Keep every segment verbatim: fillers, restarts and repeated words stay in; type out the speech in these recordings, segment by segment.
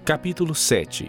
Capítulo sete.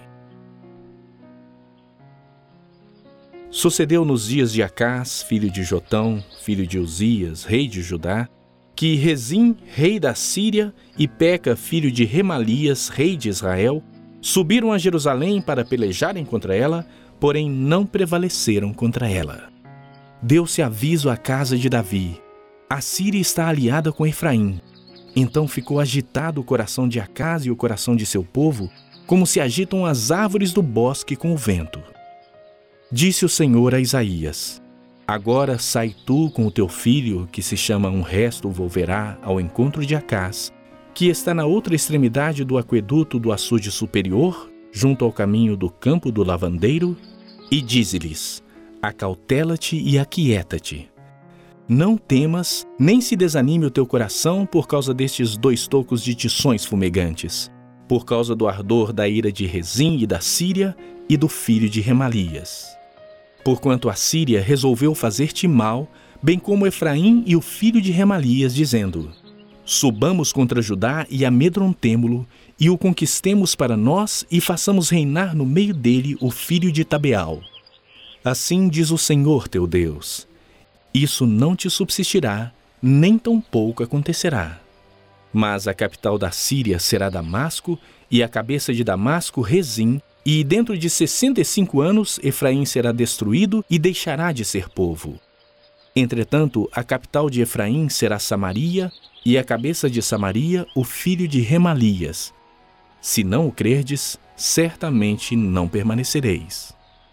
Sucedeu nos dias de Acás, filho de Jotão, filho de Uzias, rei de Judá, que Rezim, rei da Síria, e Peca, filho de Remalias, rei de Israel, subiram a Jerusalém para pelejarem contra ela, porém não prevaleceram contra ela. Deu-se aviso à casa de Davi: a Síria está aliada com Efraim. Então ficou agitado o coração de Acás e o coração de seu povo, como se agitam as árvores do bosque com o vento. Disse o Senhor a Isaías: agora sai tu com o teu filho, que se chama Um Resto Volverá, ao encontro de Acás, que está na outra extremidade do aqueduto do açude superior, junto ao caminho do campo do lavandeiro, e dize-lhes: acautela-te e aquieta-te. Não temas, nem se desanime o teu coração por causa destes dois tocos de tições fumegantes, por causa do ardor da ira de Rezim e da Síria e do filho de Remalias. Porquanto a Síria resolveu fazer-te mal, bem como Efraim e o filho de Remalias, dizendo: subamos contra Judá e amedrontemo-lo, e o conquistemos para nós, e façamos reinar no meio dele o filho de Tabeal. Assim diz o Senhor teu Deus: isso não te subsistirá, nem tampouco acontecerá. Mas a capital da Síria será Damasco, e a cabeça de Damasco Rezim, e dentro de sessenta e cinco anos Efraim será destruído e deixará de ser povo. Entretanto, a capital de Efraim será Samaria, e a cabeça de Samaria o filho de Remalias. Se não o crerdes, certamente não permanecereis.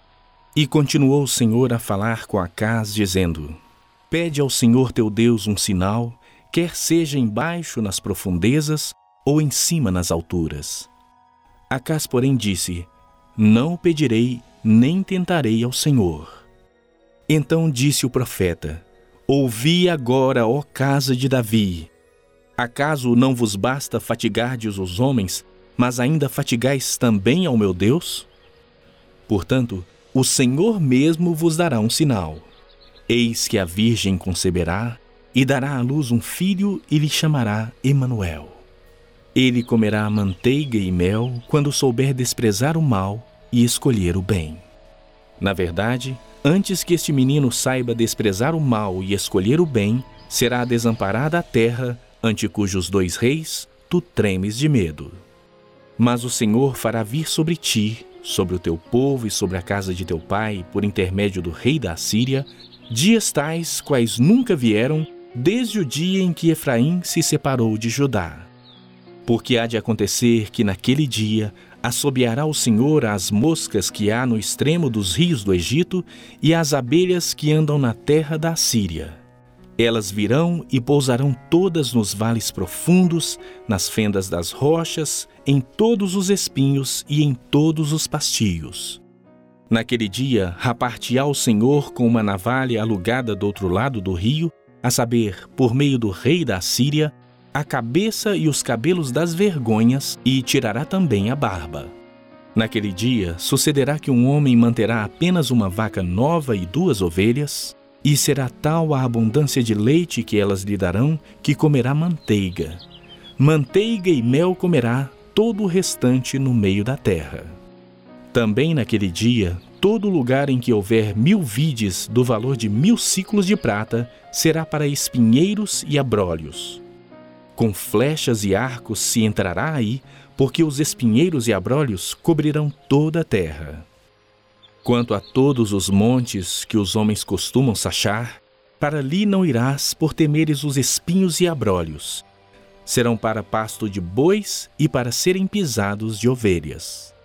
E continuou o Senhor a falar com Acás, dizendo: pede ao Senhor teu Deus um sinal, quer seja embaixo nas profundezas, ou em cima nas alturas. Acás, porém, disse: não o pedirei, nem tentarei ao Senhor. Então disse o profeta: ouvi agora, ó casa de Davi. Acaso não vos basta fatigardes os homens, mas ainda fatigais também ao meu Deus? Portanto, o Senhor mesmo vos dará um sinal. Eis que a virgem conceberá e dará à luz um filho, e lhe chamará Emanuel. Ele comerá manteiga e mel quando souber desprezar o mal e escolher o bem. Na verdade, antes que este menino saiba desprezar o mal e escolher o bem, será desamparada a terra, ante cujos dois reis tu tremes de medo. Mas o Senhor fará vir sobre ti, sobre o teu povo e sobre a casa de teu pai, por intermédio do rei da Síria, dias tais quais nunca vieram, desde o dia em que Efraim se separou de Judá. Porque há de acontecer que naquele dia assobiará o Senhor as moscas que há no extremo dos rios do Egito e as abelhas que andam na terra da Síria. Elas virão e pousarão todas nos vales profundos, nas fendas das rochas, em todos os espinhos e em todos os pastios. Naquele dia rapar-te-á o Senhor com uma navalha alugada do outro lado do rio, a saber, por meio do rei da Síria, a cabeça e os cabelos das vergonhas, e tirará também a barba. Naquele dia sucederá que um homem manterá apenas uma vaca nova e duas ovelhas, e será tal a abundância de leite que elas lhe darão, que comerá manteiga. Manteiga e mel comerá todo o restante no meio da terra. Também naquele dia, todo lugar em que houver mil vides do valor de mil siclos de prata, será para espinheiros e abrolhos. Com flechas e arcos se entrará aí, porque os espinheiros e abrolhos cobrirão toda a terra. Quanto a todos os montes que os homens costumam sachar, para ali não irás por temeres os espinhos e abrolhos. Serão para pasto de bois e para serem pisados de ovelhas.